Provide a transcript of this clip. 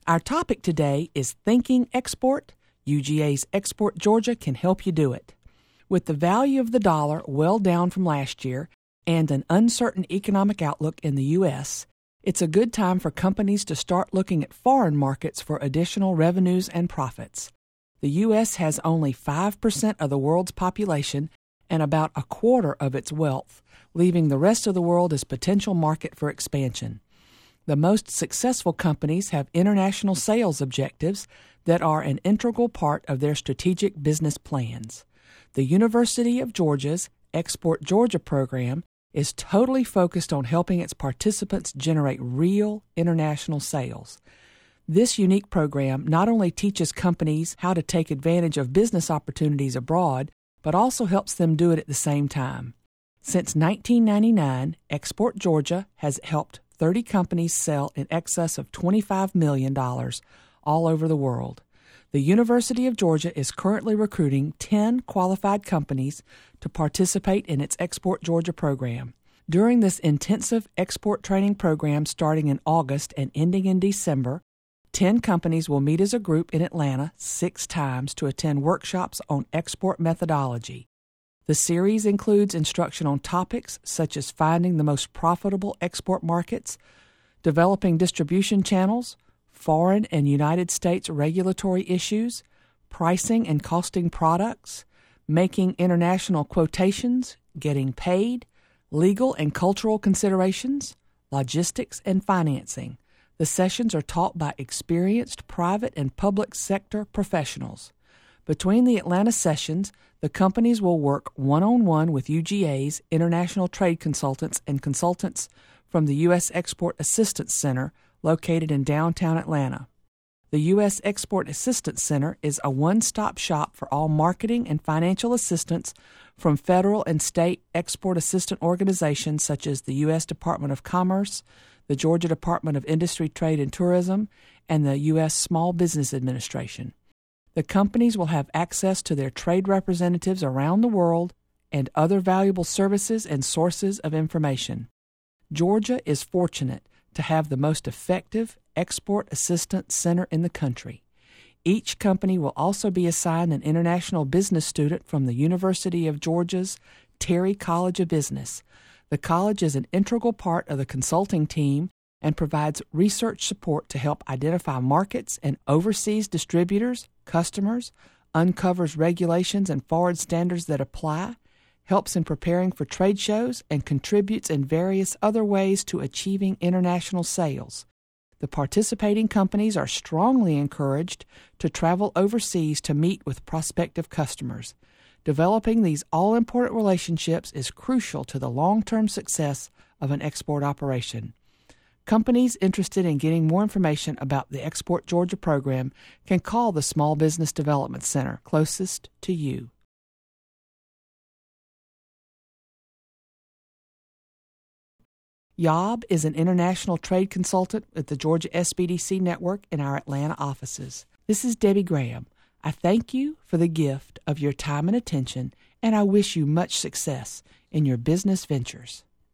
Our topic today is Thinking Export. UGA's Export Georgia can help you do it. With the value of the dollar well down from last year and an uncertain economic outlook in the U.S., it's a good time for companies to start looking at foreign markets for additional revenues and profits. The U.S. has only 5% of the world's population and about a quarter of its wealth, leaving the rest of the world as potential market for expansion. The most successful companies have international sales objectives that are an integral part of their strategic business plans. The University of Georgia's Export Georgia program is totally focused on helping its participants generate real international sales. This unique program not only teaches companies how to take advantage of business opportunities abroad, but also helps them do it at the same time. Since 1999, Export Georgia has helped 30 companies sell in excess of $25 million all over the world. The University of Georgia is currently recruiting 10 qualified companies to participate in its Export Georgia program. During this intensive export training program starting in August and ending in December, 10 companies will meet as a group in Atlanta 6 times to attend workshops on export methodology. The series includes instruction on topics such as finding the most profitable export markets, developing distribution channels, foreign and United States regulatory issues, pricing and costing products, making international quotations, getting paid, legal and cultural considerations, logistics, and financing. The sessions are taught by experienced private and public sector professionals. Between the Atlanta sessions, the companies will work one-on-one with UGA's international trade consultants and consultants from the U.S. Export Assistance Center located in downtown Atlanta. The U.S. Export Assistance Center is a one-stop shop for all marketing and financial assistance from federal and state export assistance organizations such as the U.S. Department of Commerce, the Georgia Department of Industry, Trade, and Tourism, and the U.S. Small Business Administration. The companies will have access to their trade representatives around the world and other valuable services and sources of information. Georgia is fortunate to have the most effective export assistance center in the country. Each company will also be assigned an international business student from the University of Georgia's Terry College of Business. The college is an integral part of the consulting team and provides research support to help identify markets and overseas distributors, customers, uncovers regulations and forward standards that apply, helps in preparing for trade shows, and contributes in various other ways to achieving international sales. The participating companies are strongly encouraged to travel overseas to meet with prospective customers. Developing these all-important relationships is crucial to the long-term success of an export operation. Companies interested in getting more information about the Export Georgia program can call the Small Business Development Center closest to you. Yob is an international trade consultant at the Georgia SBDC Network in our Atlanta offices. This is Debbie Graham. I thank you for the gift of your time and attention, and I wish you much success in your business ventures.